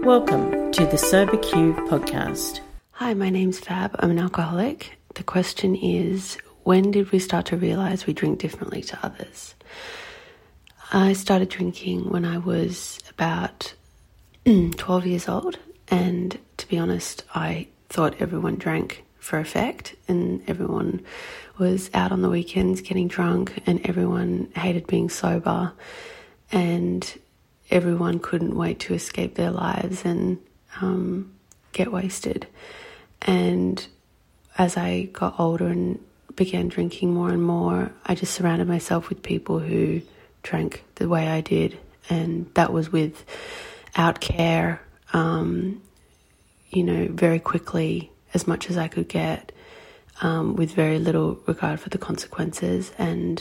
Welcome to the Sober Q podcast. Hi, my name's Fab. I'm an alcoholic. The question is, when did we start to realise we drink differently to others? I started drinking when I was about 12 years old, and to be honest, I thought everyone drank for effect, and everyone was out on the weekends getting drunk, and everyone hated being sober, and everyone couldn't wait to escape their lives and get wasted. And as I got older and began drinking more and more, I just surrounded myself with people who drank the way I did, and that was without care, very quickly, as much as I could get, with very little regard for the consequences. And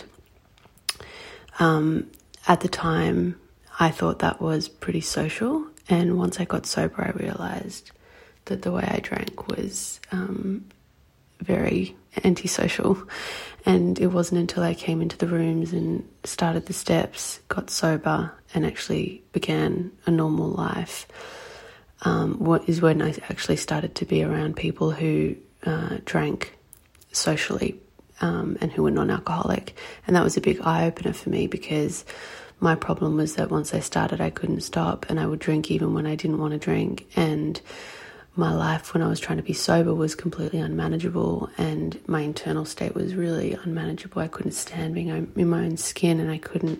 at the time, I thought that was pretty social, and once I got sober, I realised that the way I drank was very antisocial. And it wasn't until I came into the rooms and started the steps, got sober, and actually began a normal life, when I actually started to be around people who drank socially and who were non-alcoholic. And that was a big eye-opener for me, because my problem was that once I started, I couldn't stop, and I would drink even when I didn't want to drink. And my life when I was trying to be sober was completely unmanageable, and my internal state was really unmanageable. I couldn't stand being in my own skin, and I couldn't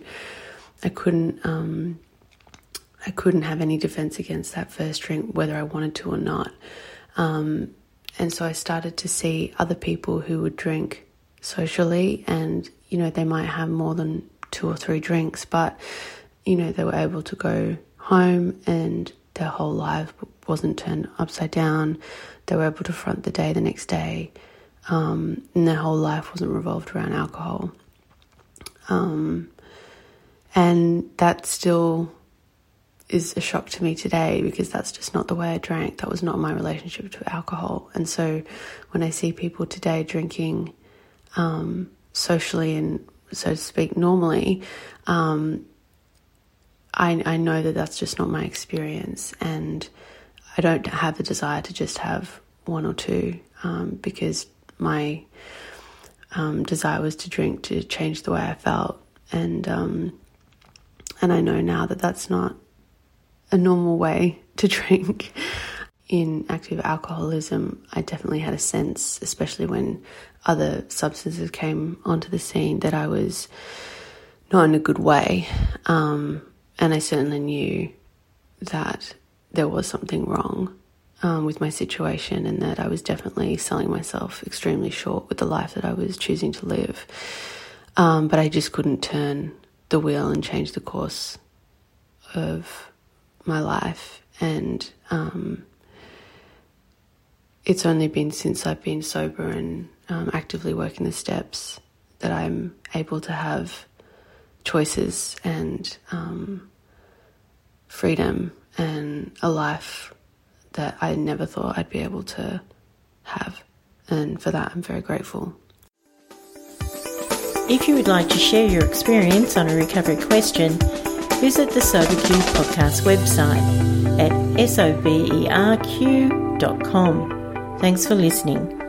have any defense against that first drink, whether I wanted to or not. And so I started to see other people who would drink socially, and, they might have more than 2 or 3 drinks, but, they were able to go home and their whole life wasn't turned upside down. They were able to front the day the next day, and their whole life wasn't revolved around alcohol. And that still is a shock to me today, because that's just not the way I drank. That was not my relationship to alcohol. And so when I see people today drinking socially and, so to speak, normally, I know that that's just not my experience, and I don't have the desire to just have 1 or 2, because my desire was to drink to change the way I felt, and I know now that that's not a normal way to drink. In active alcoholism, I definitely had a sense, especially when other substances came onto the scene, that I was not in a good way. And I certainly knew that there was something wrong with my situation, and that I was definitely selling myself extremely short with the life that I was choosing to live. But I just couldn't turn the wheel and change the course of my life. And it's only been since I've been sober and actively working the steps that I'm able to have choices and freedom and a life that I never thought I'd be able to have. And for that, I'm very grateful. If you would like to share your experience on a recovery question, visit the Sober Q podcast website at soberq.com. Thanks for listening.